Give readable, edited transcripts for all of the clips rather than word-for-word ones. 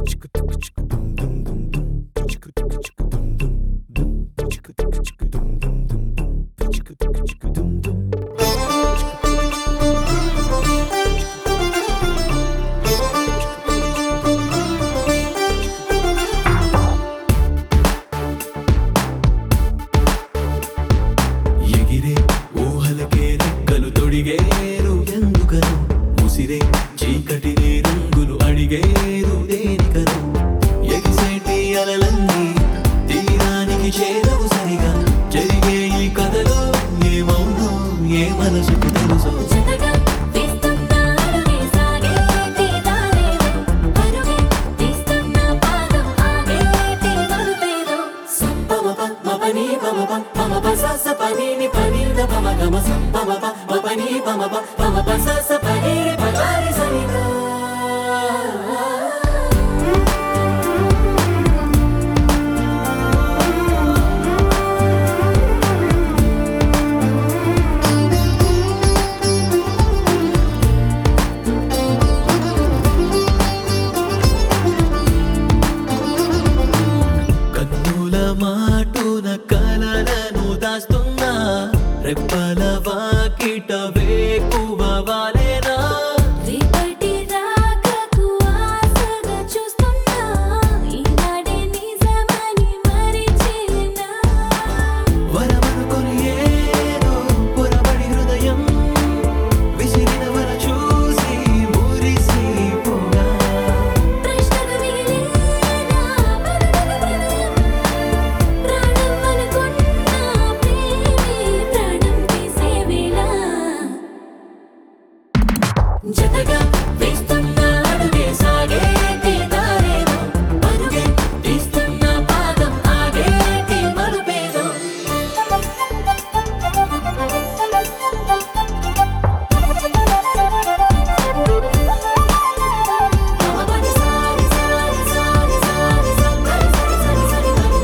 ఎగిరే ఊహలకే రెక్కలు తొడిగేరు ఎందుకను ముసిరే చీకటిని రంగులు అడిగేరు దేనికను ఎగిసేటి అలలన్నీ తీరానికి చేరవు సరిగా జరిగే ఈ కథలో ఏమవునో ఏ మనసుకు తెలుసో కన్నుల మాటున కలలను దాస్తున్నా రెప్పల వాకిట వేకువ వాలేనా రేపటి రాకకు ఆశగా చూస్తున్నా ఈనాడే నిజమని మరిచేనా వరమనుకొని ఏదో పొరబడి హృదయం విసిరిన వర చూసి మురిసిపోగా ప్రశ్నకు మిగిలేనా బదులుగా ప్రణయం ప్రాణం అనుకున్నా ప్రేమే ప్రాణం తీసే వేళ జతగా వేస్తున్న అడుగే సాగేటి దారేదో పరుగే తీస్తున్న పాదం ఆగేటి మలుపేదో మమపది సారి సారి సారి సారి సరి సరి సరి సరి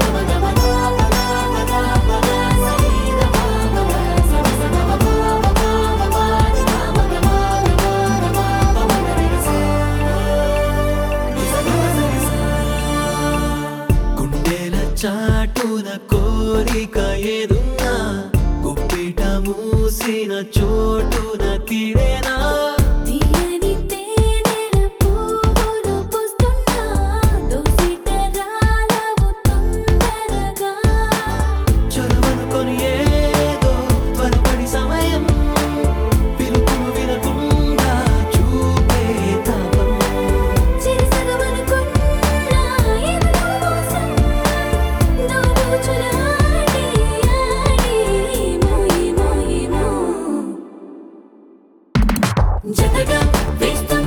గుండెల చాటున కోరిక ఏదున్నా గుప్పిట మూసిన చోటున తీరేనా తీయని తేనెల పువ్వులు పూస్తున్నా దోసిట రాలవు తొందరగా చొరవనుకొని ఏదో త్వరపడి సమయం పిలుపును వినకుండా చూపే తాపం చిరసగమనుకున్నా ఎదురు మోసం దోబూచులాడి ఆడి ఏమో ఏమో ఏమో జతగా వేస్తున్న